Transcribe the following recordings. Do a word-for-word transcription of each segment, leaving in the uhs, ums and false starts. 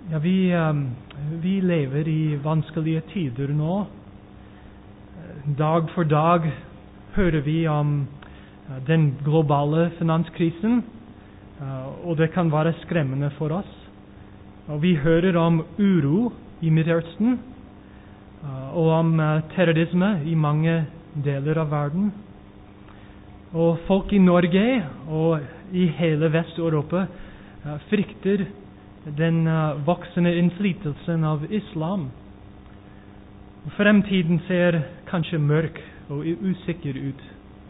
Ja, vi, um, vi lever i vanskelige tider nå. Dag for dag hører vi om uh, den globale finanskrisen, uh, og det kan være skremmende for oss. Og vi hører om uro i Midtøsten, uh, og om uh, terrorisme i mange deler av verden. Og folk i Norge og i hele Vest-Europa uh, frykter den uh, voksende innflytelsen av islam. Fremtiden ser kanskje mørk og usikker ut.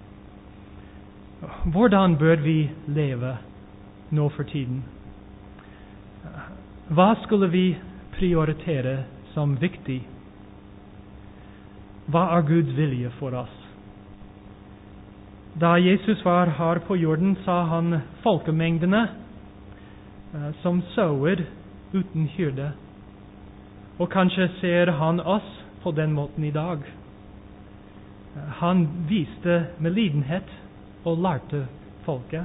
Hvordan bør vi leve nå for tiden? Hva skulle vi prioritere som viktig? Hva er Guds vilje for oss? Da Jesus var her på jorden, sa han folkemengdene uh, som sauer uten hyrde. Og kanskje ser han oss på den måten i dag. Uh, han viste medlidenhet og lærte folket.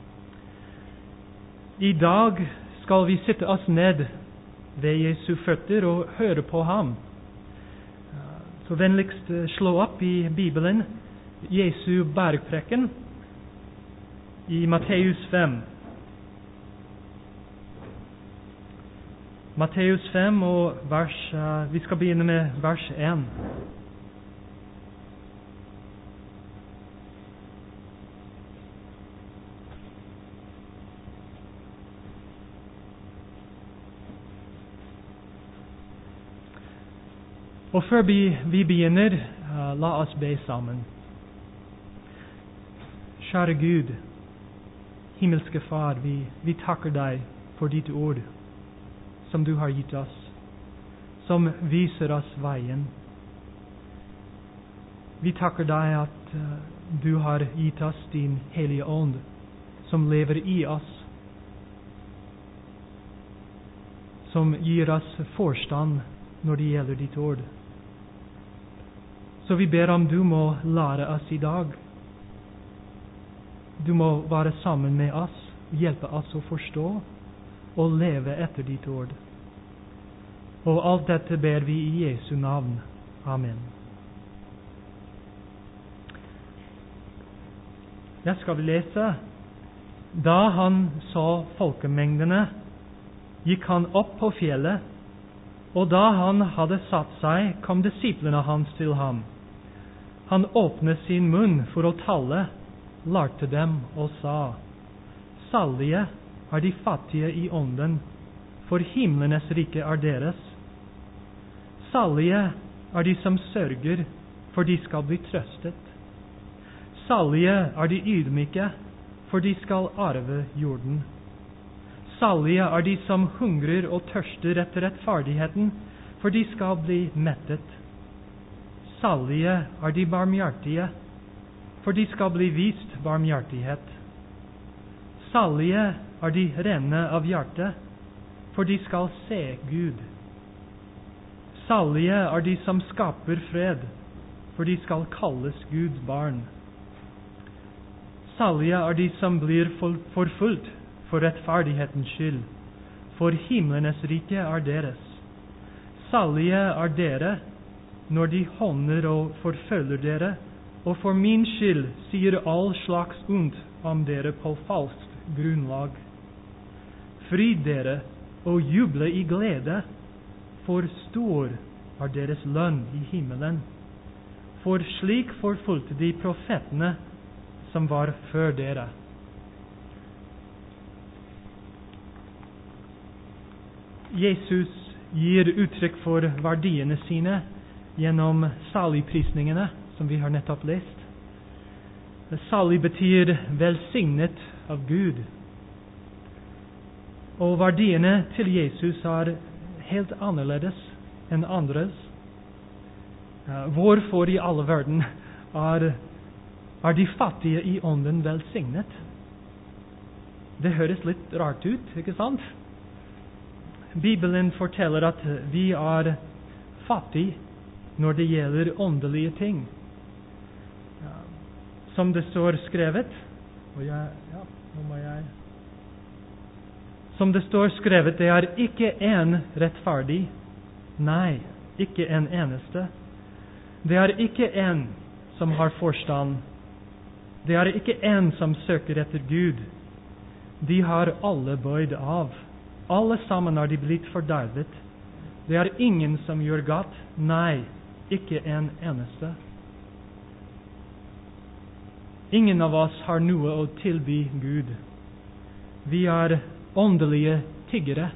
I dag skal vi sitte oss ned ved Jesu føtter og høre på ham. Uh, så vennligst uh, slå opp i Bibelen Jesu bergpreken i Matteus fem. Matteus fem og vers, uh, vi skal begynne med vers én. Og før vi, vi begynner, uh, la oss be sammen. Kjære Gud, himmelske Far, vi, vi takker deg for ditt ord som du har gitt oss, som viser oss veien. Vi takker deg at uh, du har gitt oss din Hellige Ånd, som lever i oss, som gir oss forstand når det gjelder ditt ord. Så vi ber om du må lære oss i dag. Du må være sammen med oss, hjelpe oss å forstå og leve etter ditt ord. Og alt dette ber vi i Jesu navn. Amen. Jeg skal lese. Da han så folkemengdene, gikk han opp på fjellet, og da han hadde satt seg, kom disiplene hans til ham. Han åpnet sin munn for å tale, lærte dem og sa: Salige er de fattige i ånden, for himlenes rike er deres. Salige er de som sørger, for de skal bli trøstet. Salige er de ydmyke, for de skal arve jorden. Salige er de som hungrer og tørster etter rettferdigheten, for de skal bli mettet. Salige er de barmhjertige, for de skal bli vist barmhjertighet. Salige er de rene av hjerte, for de skal se Gud. Salige er de som skaper fred, for de skal kalles Guds barn. Salige er de som blir forfulgt for rettferdighetens skyld, for himlenes rike er deres. Salige er dere når de håner og forfølger dere, og for min skyld sier all slags ondt om dere på falskt grunnlag. Fryd dere og juble i glede, for stor er deres lønn i himmelen. For slik forfulgte de profetene som var før dere. Jesus gir uttrykk for verdiene sine gjennom saligprisningene som vi har nettopp lest. Salig betyr velsignet av Gud. Og verdiene til Jesus er helt annerledes enn andres. Hvorfor i alle verden er, er de fattige i ånden velsignet? Det høres litt rart ut, ikke sant? Bibelen forteller at vi er fattige når det gjelder åndelige ting. Som det står skrevet, og jeg, ja, nå må jeg Som det står skrevet, det er ikke en rettferdig. Nei, ikke en eneste. Det er ikke en som har forstand. Det er ikke en som søker etter Gud. De har alle bøyd av. Alle sammen er de blitt fordervet. Det er ingen som gjør godt. Nei, ikke en eneste. Ingen av oss har noe å tilby Gud. Vi er åndelige tiggere.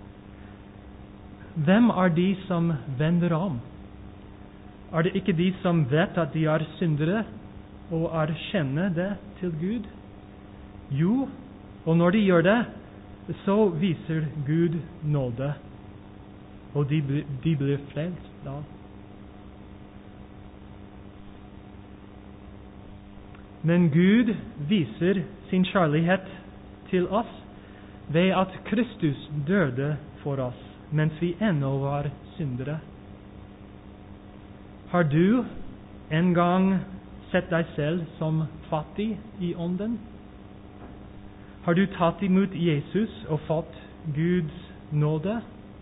Hvem er de som vender om? Er det ikke de som vet at de er syndere, og erkjenner det til Gud? Jo, og når de gjør det, så viser Gud nåde, og de, de blir frelst da. Men Gud viser sin kjærlighet til oss ved at Kristus døde for oss, mens vi ennå var syndere. Har du en gang sett deg selv som fattig i ånden? Har du tatt imot Jesus og fått Guds nåde?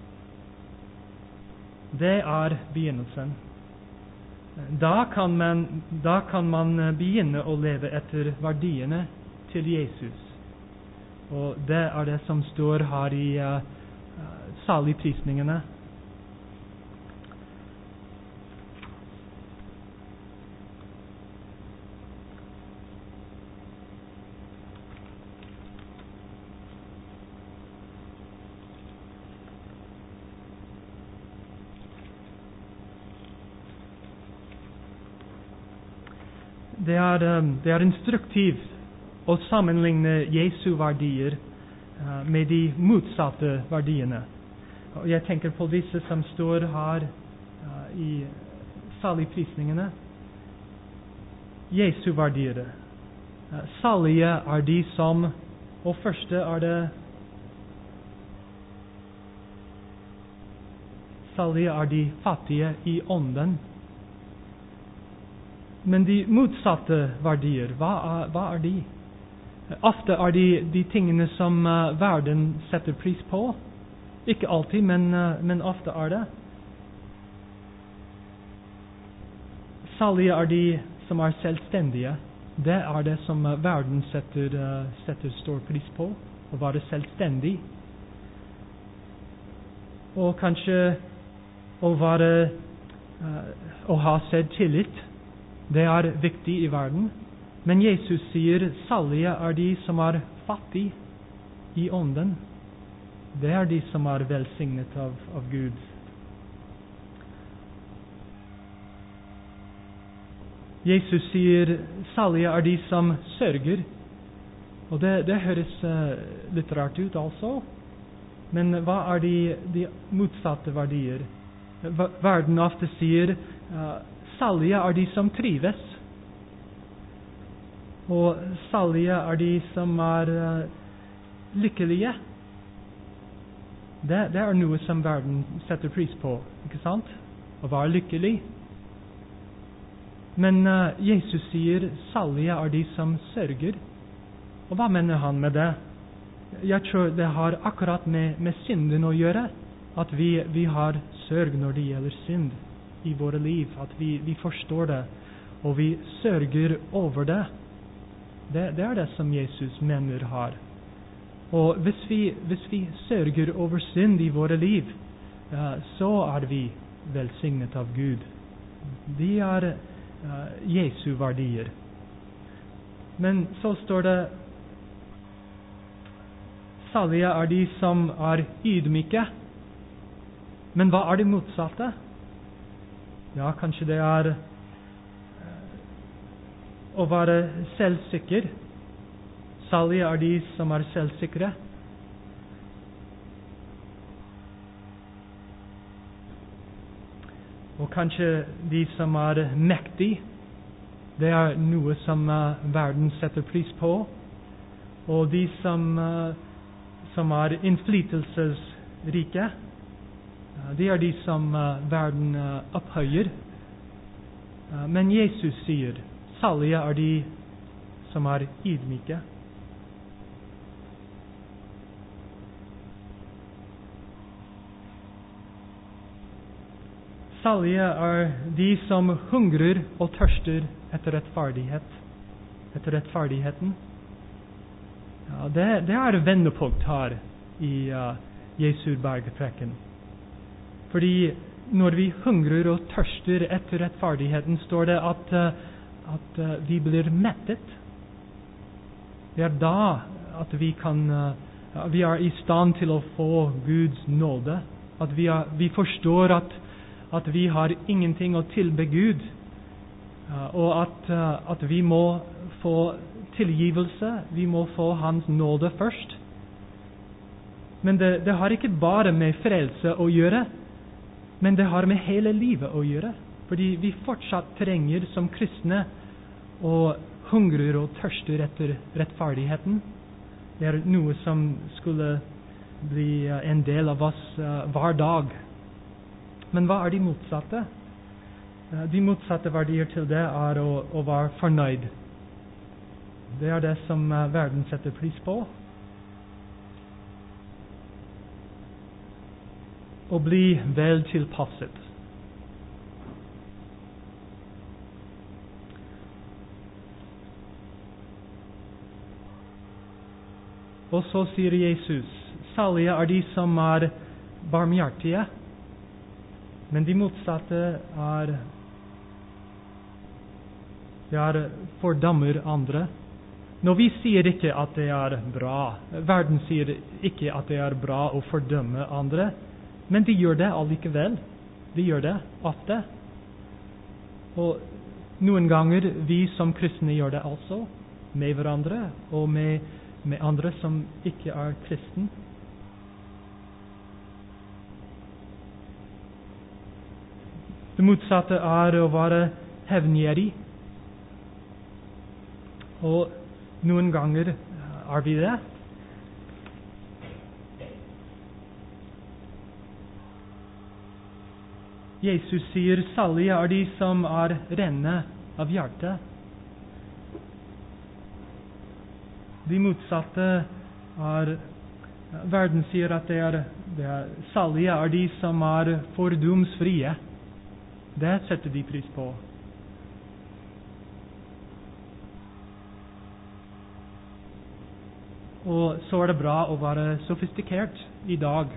Det er begynnelsen. Da kan man, da kan man begynne å leve etter verdiene til Jesus. Og det er det som står her i uh, saligprisningene. Det er, det er instruktivt å sammenligne Jesu verdier uh, med de motsatte verdiene. Og jeg tenker på disse som står her uh, i saligprisningene. Jesu verdier. Uh, salige er de som, og første er det salige er de fattige i ånden. Men de motsatte verdier, hva er, hva er de? Ofte er de de tingene som uh, verden setter pris på. Ikke alltid, men, uh, men ofte er det. Salige er de som er selvstendige. Det er det som uh, verden setter, uh, setter stor pris på, å være selvstendig. Og kanskje å være uh, å ha selvtillit. Det er viktig i verden. Men Jesus sier, salige er de som er fattige i ånden. Det er de som er velsignet av, av Gud. Jesus sier, salige er de som sørger. Og det, det høres uh, litt rart ut altså. Men hva er de, de motsatte verdier? Verden ofte sier, uh, salige er de som trives. Og salige er de som er uh, lykkelige. Det, det er noe som verden setter pris på, ikke sant? Å være lykkelig. Men uh, Jesus sier, salige er de som sørger. Og hva mener han med det? Jeg tror det har akkurat med, med synden å gjøre, at vi, vi har sørg når det gjelder synd i våre liv, at vi, vi forstår det, og vi sørger over det. det. Det er det som Jesus mener her. Og hvis vi, hvis vi sørger over synd i våre liv, uh, så er vi velsignet av Gud. De er uh, Jesu verdier. Men så står det, salige er de som er ydmyke. Men hva er det motsatte? Ja, kanskje det er å være selvsikker. Salige er de som er selvsikre. Og kanskje de som er mektig. Det er noe som uh, verden setter pris på. Og de som, uh, som er innflytelsesrike, det er de som uh, verden uh, opphøyer. Uh, men Jesus sier, salige er de som er ydmyke. Salige er de som hungrer og tørster etter rettferdighet, etter rettferdigheten. Ja, det, det er vendepunkt her i uh, Jesu bergpreken. Fordi når vi hungrer og tørster etter rettferdigheten, står det at, uh, at uh, vi blir mettet. Det er da at vi kan uh, vi er i stand til å få Guds nåde. At vi, er, vi forstår at, at vi har ingenting å tilbe Gud, uh, og at, uh, at vi må få tilgivelse, vi må få Hans nåde først. Men det, det har ikke bare med frelse å gjøre, men det har med hele livet å gjøre. Fordi vi fortsatt trenger som kristne å hungrer og tørster etter rettferdigheten. Det er noe som skulle bli en del av oss uh, hver dag. Men hva er de motsatte? Uh, de motsatte verdier til det er å, å være fornøyd. Det er det som uh, verden setter pris på. Å bli vel tilpasset. Og så sier Jesus, salige er de som er barmhjertige, men de motsatte er, de er fordømmer andre. Når vi sier ikke at det er bra, verden sier ikke at det er bra å fordømme andre, men de gjør det allikevel. De gjør det ofte. Og noen ganger vi som kristne gjør det altså, med hverandre og med med andre som ikke er kristen. Det motsatte er å være hevngjerrig. Og noen ganger er vi det. Jesus sier, salige er de som er rene av hjertet. De motsatte er, verden sier at det er, det er salige er de som er fordomsfrie. Det setter de pris på. Og så er det bra å være sofistikert i dag.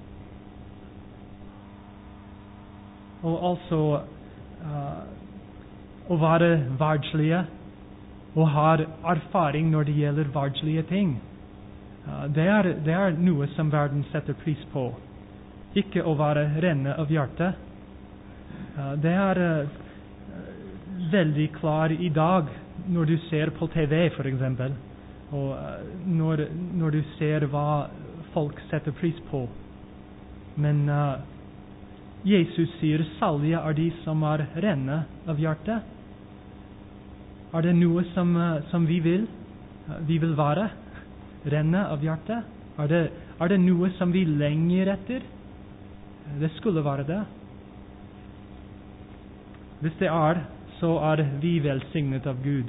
Og altså uh, å være verdslige og har erfaring når det gjelder verdslige ting. Uh, det, er, det er noe som verden setter pris på. Ikke å være rene av hjertet. Uh, det er uh, veldig klar i dag når du ser på T V for eksempel, og uh, når, når du ser hva folk setter pris på. Men uh, Jesus sier, salige er de som er rene av hjertet. Er det noe som, som vi vil? Vi vil være rene av hjertet? Er det, er det noe som vi lenger etter? Det skulle være det. Hvis det er, så er vi velsignet av Gud.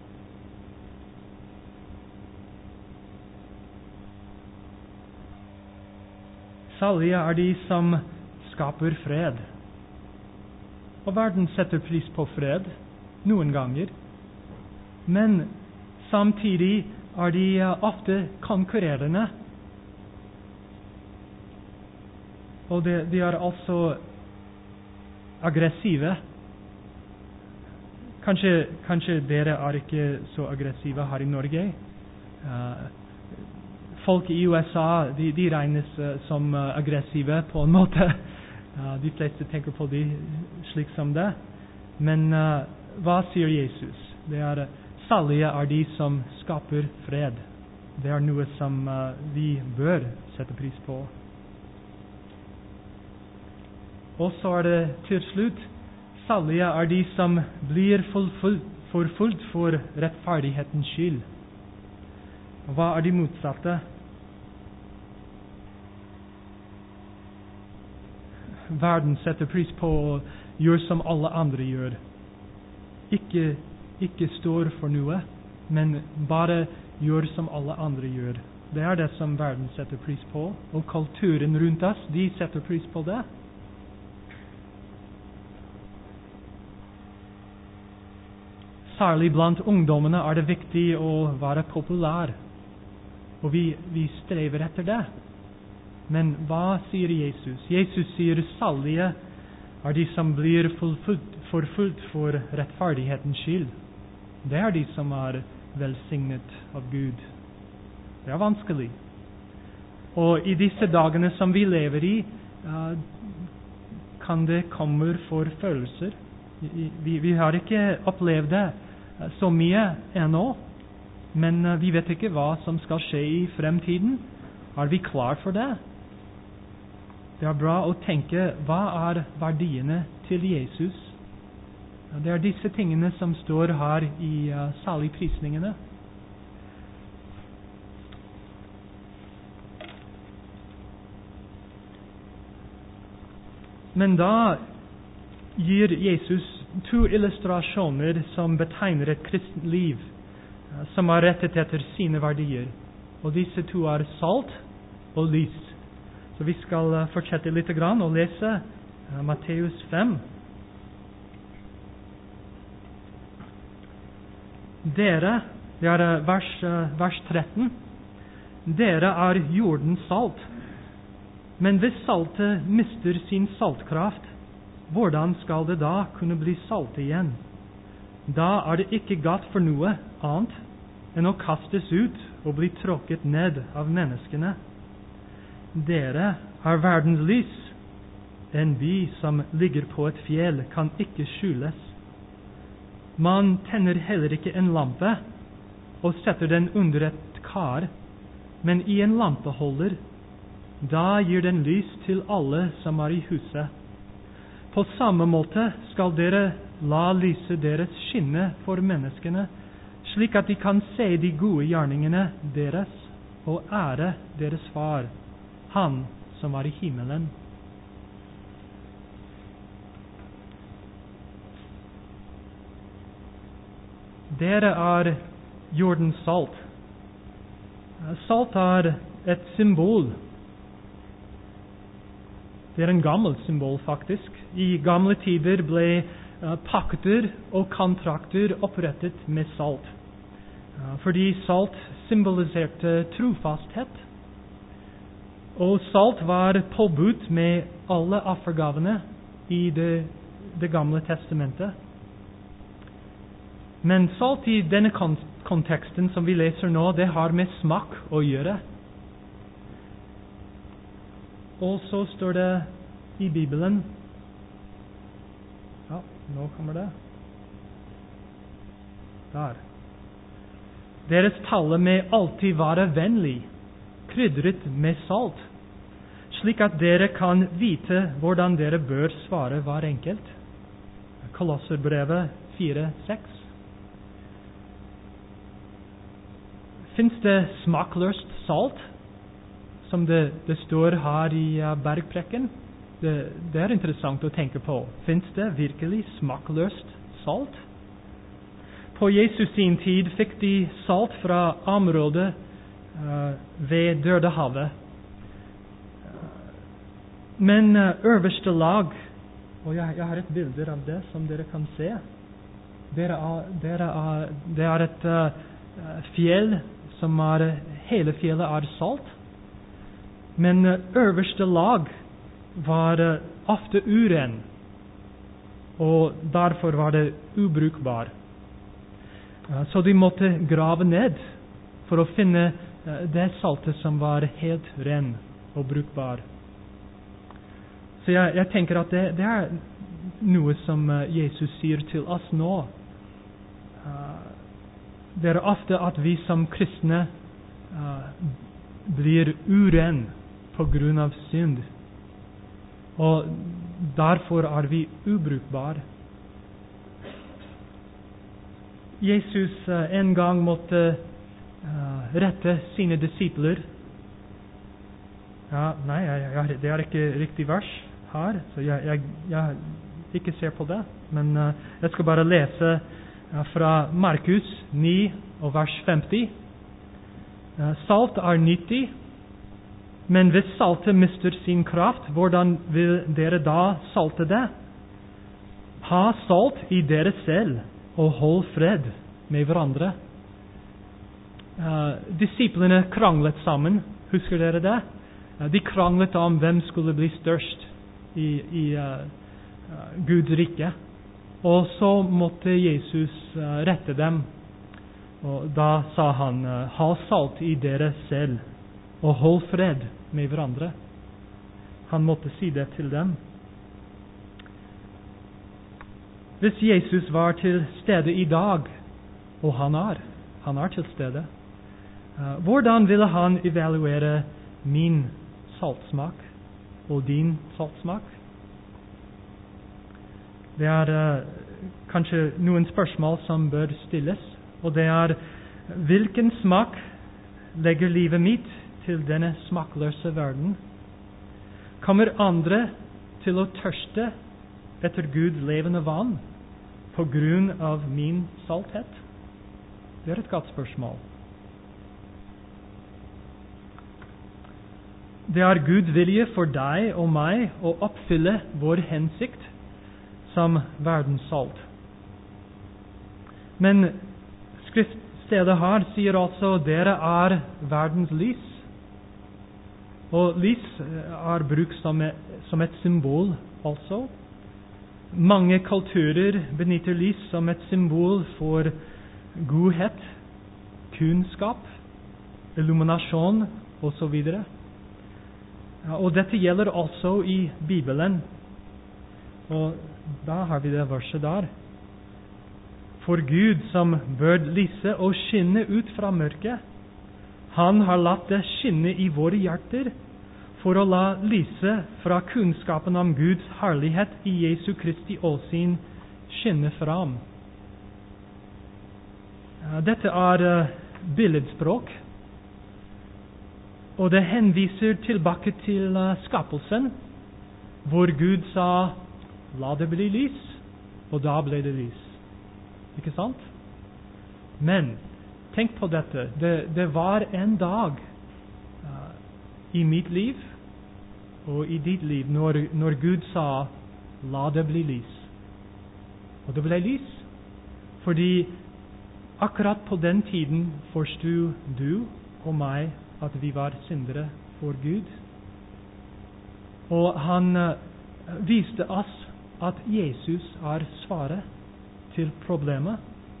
Salige er de som skaper fred. Og verden setter pris på fred noen ganger. Men samtidig er de ofte konkurrerende. Og de, de er altså aggressive. Kanskje, kanskje dere er ikke så aggressive her i Norge. Uh, folk i U S A de, de regnes uh, som uh, aggressive på en måte. Uh, de fleste tenker på de slik som det. Men uh, hva sier Jesus? Det er salige er de som skaper fred. Det er noe som uh, vi bør sette pris på. Og så er det til slutt, salige er de som blir forfulgt for rettferdighetens skyld. Hva er de motsatte? Verden setter pris på å gjøre som alle andre gjør. Ikke ikke står for noe, men bare gjør som alle andre gjør. Det er det som verden setter pris på, og kulturen rundt oss, de setter pris på det. særlig blant ungdommene er det viktig å være populær. Og vi, vi strever etter det. Men hva sier Jesus? Jesus sier salige er de som blir forfulgt, forfulgt for rettferdighetens skyld. Det er de som er velsignet av Gud. Det er vanskelig. Og i disse dagene som vi lever i, uh, kan det komme forfølgelser. Vi, vi har ikke opplevd det uh, så mye ennå, men uh, vi vet ikke hva som skal skje i fremtiden. Er vi klar for det? Det er bra å tenke, hva er verdiene til Jesus? Det er disse tingene som står her i uh, saligprisningene. Men da gir Jesus to illustrasjoner som betegner et kristent liv, uh, som er rettet etter sine verdier. Og disse to er salt og lys. Så vi skal uh, fortsette litt grann og lese uh, Matteus fem. Dere, det er uh, vers, uh, vers tretten, dere er jordens salt. Men hvis saltet mister sin saltkraft, hvordan skal det da kunne bli salt igjen? Da er det ikke godt for noe annet enn å kastes ut og bli tråkket ned av menneskene. Dere er verdens lys. En by som ligger på et fjell kan ikke skjules. Man tenner heller ikke en lampe og setter den under et kar, men i en lampeholder. Da gir den lys til alle som er i huset. På samme måte skal dere la lyset deres skinne for menneskene, slik at de kan se de gode gjerningene deres og ære deres far, han som er i himmelen. Dere er jordens salt. Salt er et symbol. Det er en gammel symbol, faktisk. I gamle tider ble uh, pakter og kontrakter opprettet med salt. Uh, fordi salt symboliserte trofasthet. Og salt var påbudt med alle offergavene i det, det gamle testamentet. Men salt i denne kont- konteksten som vi leser nå, det har med smak å gjøre. Og så står det i Bibelen. Ja, nå kommer det. Der. Deres tale må alltid være vennlig, krydret med salt, slik at dere kan vite hvordan dere bør svare hver enkelt. Kolosserbrevet fire seks. Fins det smakløst salt? Som det, det står her i uh, bergprekken. Det, det er interessant å tenke på. Fins det virkelig smakløst salt? På Jesus sin tid fikk de salt fra området uh, ved Dødehavet. Men uh, øverste lag, og jeg, jeg har et bilde av det som dere kan se. Dere er, dere er, det er et uh, fjell som er, hele fjellet er salt. Men øverste lag var ofte uren, og derfor var det ubrukbar. Så de måtte grave ned for å finne det saltet som var helt ren og brukbar. Så jeg, jeg tenker at det, det er noe som Jesus sier til oss nå. Det er ofte at vi som kristne blir uren på grunn av synd. Og derfor er vi ubrukbare. Jesus uh, en gang måtte uh, rette sine disipler. Ja, nei, jeg, jeg, det er ikke riktig vers her, så jeg, jeg, jeg ikke ser på det. Men uh, jeg skal bare lese uh, fra Markus ni og vers femti. Uh, salt er nyttig, men hvis saltet mister sin kraft, hvordan vil dere da salte det? Ha salt i dere selv, og hold fred med hverandre. Uh, disiplene kranglet sammen, husker dere det? Uh, de kranglet om hvem skulle bli størst i, i uh, uh, Guds rike. Og så måtte Jesus uh, rette dem. Og da sa han, uh, ha salt i dere selv, og hold fred med hverandre. Han måtte si det til dem. Hvis Jesus var til stede i dag, og han er, han er til stede, uh, hvordan ville han evaluere min saltsmak og din saltsmak? Det er uh, kanskje noen spørsmål som bør stilles, og det er, hvilken smak legger livet mitt til denne smakløse verden? Kommer andre til å tørste etter Guds levende vann på grunn av min salthet? Det er et godt spørsmål. Det er Guds vilje for deg og meg å oppfylle vår hensikt som verdens salt. Men skriftstedet her sier altså dere er verdens lys. Og lys er brukt som et, som et symbol altså. Mange kulturer benytter lys som et symbol for godhet, kunnskap, illuminasjon og så videre. Og dette gjelder altså i Bibelen. Og da har vi det verset der. For Gud som bør lyse og skinne ut fra mørket, han har latt det skinne i våre hjerter for å la lyse fra kunnskapen om Guds herlighet i Jesu Kristi åsyn skinne fram. Dette er billedspråk, og det henviser tilbake til skapelsen, hvor Gud sa, la det bli lys, og da ble det lys. Ikke sant? Men tenk på dette. Det, det var en dag uh, i mitt liv og i ditt liv når, når Gud sa, la det bli lys. Og det ble lys. Fordi akkurat på den tiden forstod du og meg at vi var syndere for Gud. Og han uh, viste oss at Jesus er svaret til problemet.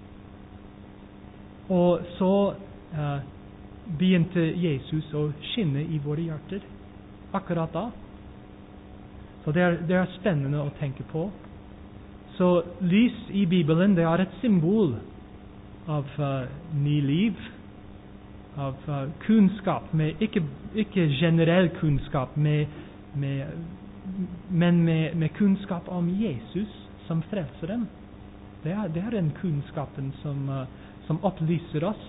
Og så uh, begynte Jesus å skinne i våre hjerter akkurat da. Så det er, det er spennende å tenke på. Så lys i Bibelen, det er et symbol av uh, ny liv, av uh, kunnskap, med, ikke, ikke generell kunnskap, med, med, men med, med kunnskap om Jesus som frelseren. Det er, det er den kunnskapen som, uh, som opplyser oss.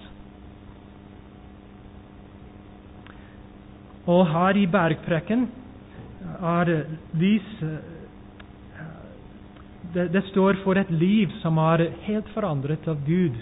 Og her i bergpreken er lys, uh, det, det står for et liv som er helt forandret av Gud.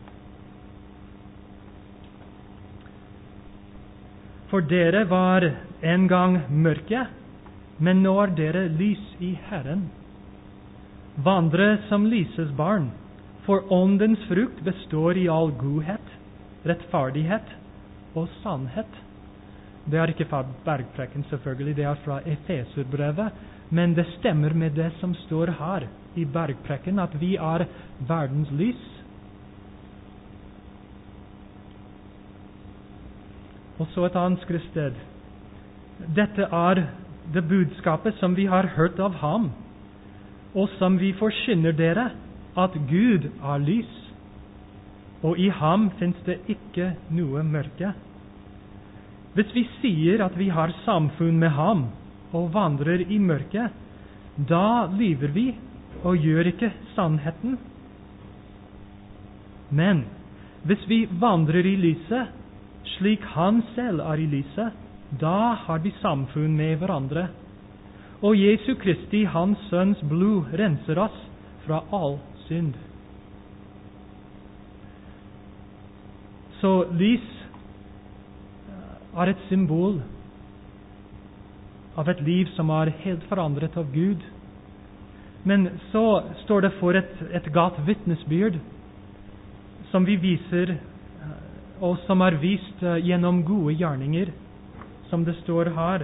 For dere var en gang mørke, men nå er dere lys i Herren. Vandre som lysets barn, for åndens frukt består i all godhet, rettferdighet og sannhet. Det er ikke fra bergpreken selvfølgelig, det er fra Efeserbrevet, men det stemmer med det som står her i bergpreken, at vi er verdens lys. Og så et annet skriftsted. Dette er det budskapet som vi har hørt av ham, og som vi forkynner dere, at Gud er lys, og i ham finnes det ikke noe mørke. Hvis vi sier at vi har samfunn med ham, og vandrer i mørket, da lyver vi, og gjør ikke sannheten. Men hvis vi vandrer i lyset, slik han selv er i lyset, da har vi samfunn med hverandre. Og Jesu Kristi, hans sønns blod, renser oss fra all synd. Så lys er et symbol av et liv som er helt forandret av Gud. Men så står det for et, et godt vitnesbyrd som vi viser, og som er vist gjennom gode gjerninger, som det står her.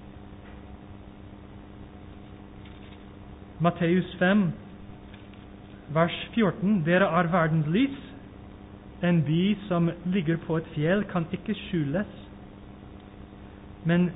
Matteus fem, vers fjorten. Dere er verdens lys. En by som ligger på et fjell kan ikke skjules. Men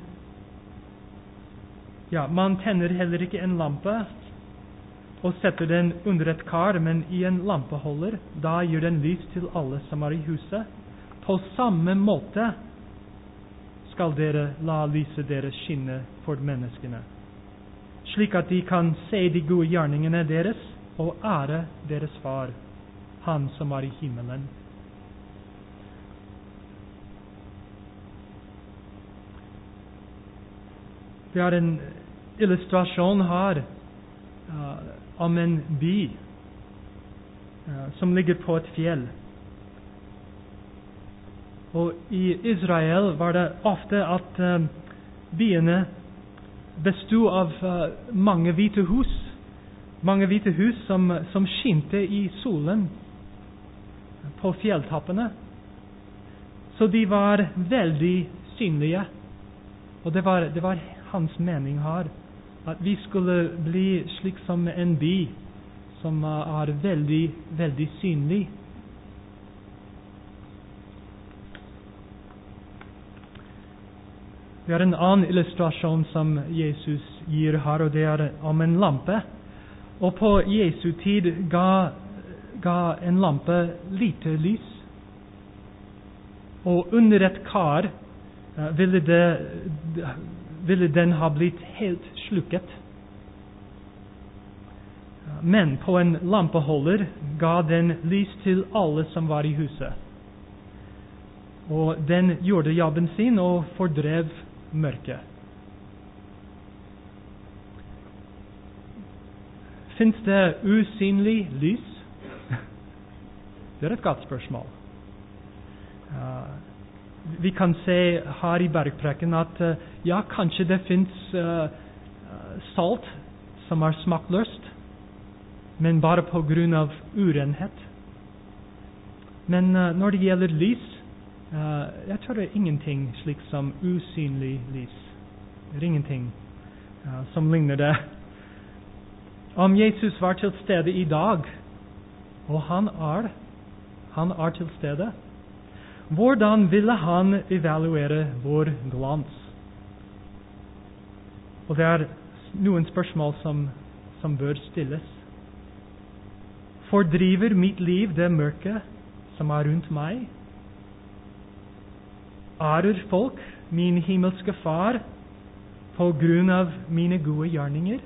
ja, man tenner heller ikke en lampe og setter den under et kar, men i en lampeholder. Da gir den lys til alle som er i huset. På samme måte skal dere la lyset deres skinne for menneskene, slik at de kan se de gode gjerningene deres og ære deres far, han som er i himmelen. Det er en illustrasjon her uh, om en by uh, som ligger på et fjell. Og i Israel var det ofte at uh, byene bestod av uh, mange hvite hus, mange hvite hus som, som skinte i solen på fjelltappene. Så de var veldig synlige, og det var, det var hans mening her, at vi skulle bli slik som en by som er veldig, veldig synlig. Det er en annen illustrasjon som Jesus gir her, og det er om en lampe. Og på Jesu tid ga, ga en lampe lite lys. Og under et kar uh, ville det ville den ha blitt helt slukket. Men på en lampeholder ga den lys til alle som var i huset. Og den gjorde jobben sin og fordrev mørket. Finns det usynlig lys? Det er et godt spørsmål. Uh, Vi kan se her i bergpreken at uh, ja, kanskje det finnes uh, salt som er smakløst, men bare på grunn av urenhet. Men uh, når det gjelder lys, uh, jeg tror det er ingenting slik som usynlig lys. Det er ingenting uh, som ligner det. Om Jesus var til stede i dag, og han er, han er til stede, hvordan ville han evaluere vår glans? Og det er noen spørsmål som, som bør stilles. Fordriver mitt liv det mørket som er rundt meg? Ærer folk min himmelske far på grunn av mine gode gjerninger?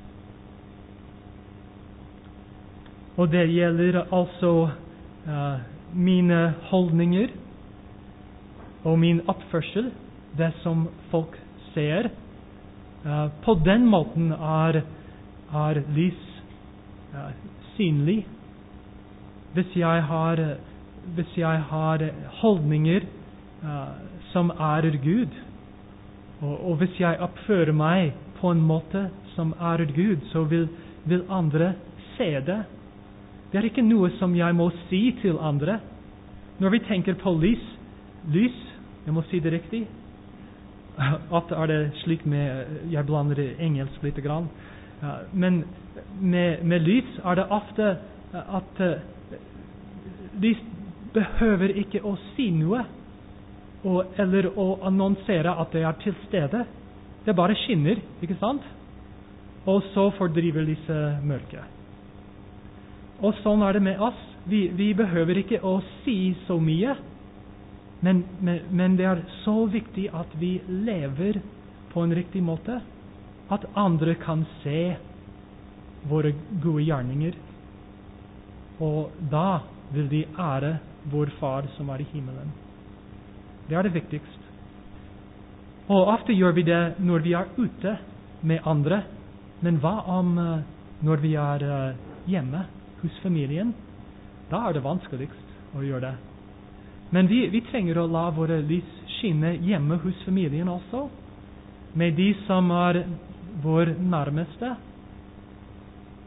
Og det gjelder altså uh, mine holdninger og min oppførsel, det som folk ser. Uh, på den måten er, er lys uh, synlig. Hvis jeg har, hvis jeg har holdninger uh, som ærer Gud, og, og hvis jeg oppfører meg på en måte som ærer Gud, så vil, vil andre se det. Det er ikke noe som jeg må si til andre. Når vi tenker på lys, lys, jeg må si det riktig. Ofte er det slik med, jeg blander det engelsk litt grann. Men med, med lys er det ofte at lys behøver ikke å si noe, og, eller å annonsere at det er til stede. Det bare skinner, ikke sant? Og så fordriver lyset mørket. Og sånn er det med oss. Vi, vi behøver ikke å si så mye, men, men, men det er så viktig at vi lever på en riktig måte, at andre kan se våre gode gjerninger. Og da vil de ære vår far som er i himmelen. Det er det viktigste. Og ofte gjør vi det når vi er ute med andre, men hva om uh, når vi er uh, hjemme hos familien? Da er det vanskeligst å gjøre det. Men vi, vi trenger å la våre lys skinne hjemme hos familien også, med de som er vår nærmeste.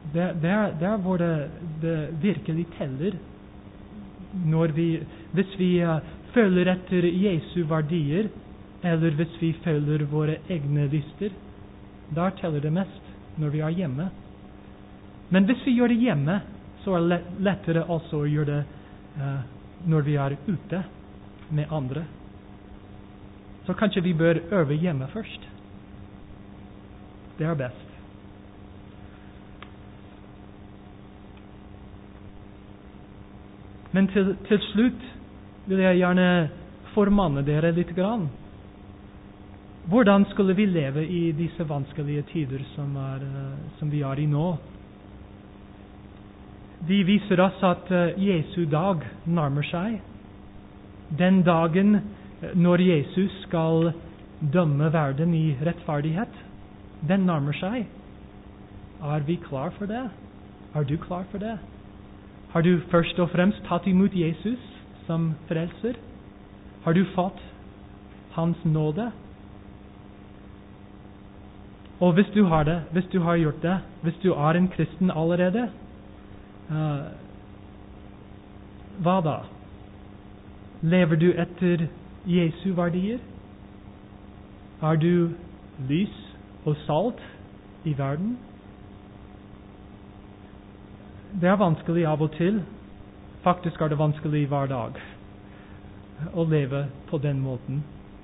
Det, det, er, det er hvor det, det virkelig teller. Når vi, hvis vi uh, følger etter Jesu verdier, eller hvis vi følger våre egne lister, der teller det mest når vi er hjemme. Men hvis vi gjør det hjemme, så er det lettere også å gjøre det uh, når vi er ute med andre. Så kanskje vi bør øve hjemme først. Det er best. Men til, til slutt vil jeg gjerne formanne dere litt grann. Hvordan skulle vi leve i disse vanskelige tider som, er, som vi er i nå? De viser oss at Jesu dag nærmer seg. Den dagen når Jesus skal dømme verden i rettferdighet, den nærmer seg. Er vi klar for det? Er du klar for det? Har du først og fremst tatt imot Jesus som frelser? Har du fått hans nåde? Og hvis du har det, hvis du har gjort det, hvis du er en kristen allerede, uh, hva da? Lever du etter Jesu verdier? Er du lys og salt i verden? Det er vanskelig av og til. Faktisk er det vanskelig hver dag å leve på den måten.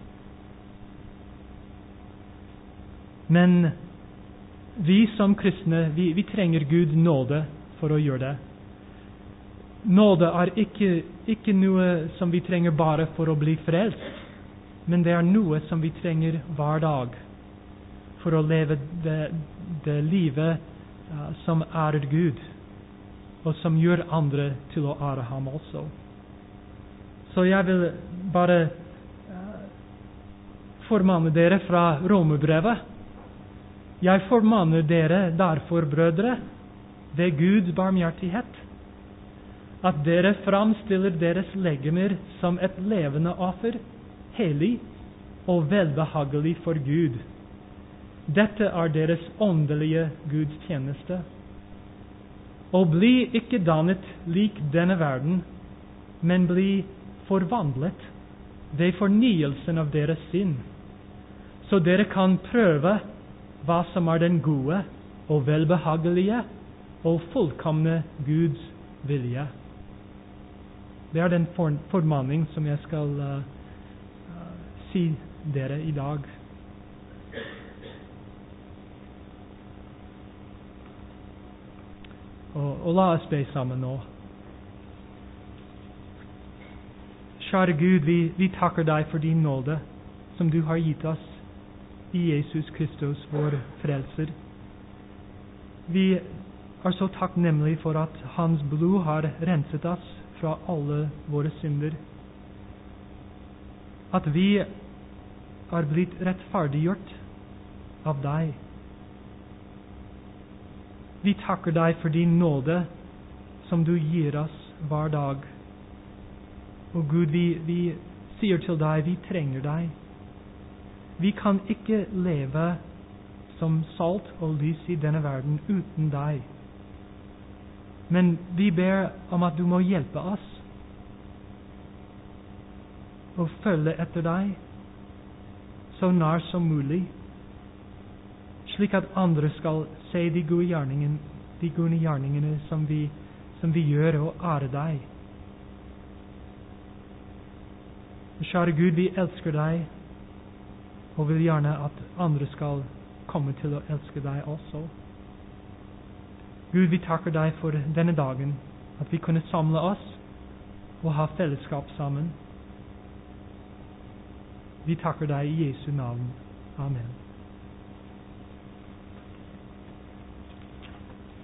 Men vi som kristne, vi, vi trenger Gud nåde for å gjøre det. Nåde er ikke, ikke noe som vi trenger bare for å bli frelst, men det er noe som vi trenger hver dag for å leve det, det livet uh, som ærer Gud, og som gjør andre til å ære ham også. Så jeg vil bare uh, formanne dere fra Romerbrevet. Jeg formanner dere derfor, brødre, ved Guds barmhjertighet, at dere framstiller deres legemer som et levende offer, hellig og velbehagelig for Gud. Dette er deres åndelige gudstjeneste. Og bli ikke dannet lik denne verden, men bli forvandlet ved fornyelsen av deres sinn, så dere kan prøve hva som er den gode og velbehagelige og fullkomne Guds vilje. Det er den for, formaning som jeg skal uh, uh, si dere i dag. Og, og la oss be sammen nå. Kjære Gud, vi, vi takker deg for din nåde som du har gitt oss i Jesus Kristus, vår frelser. Vi er så takknemlige for at hans blod har renset oss fra alle våre synder. At vi er blitt rettferdiggjort av deg. Vi takker deg for din nåde som du gir oss hver dag. Og Gud, vi, vi sier til deg, vi trenger deg. Vi kan ikke leve som salt og lys i denne verden uten deg. Men vi ber om at du må hjelpe oss å følge etter deg så nær som mulig, slik at andre skal se de gode gjerningene, de gode gjerningene som vi, som vi gjør, og ære deg. Kjære Gud, vi elsker deg, og vil gjerne at andre skal komme til å elske deg også. Gud, vi takker deg for denne dagen, at vi kunne samle oss og ha fellesskap sammen. Vi takker deg i Jesu navn. Amen.